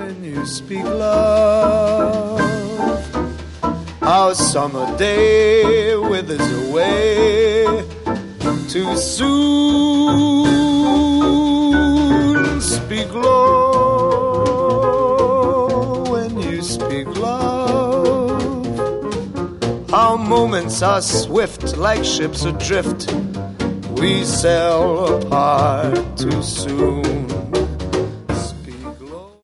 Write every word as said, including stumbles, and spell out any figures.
when you speak love. Our summer day withers away too soon. Speak low when you speak love. Our moments are swift like ships adrift. We sail apart too soon.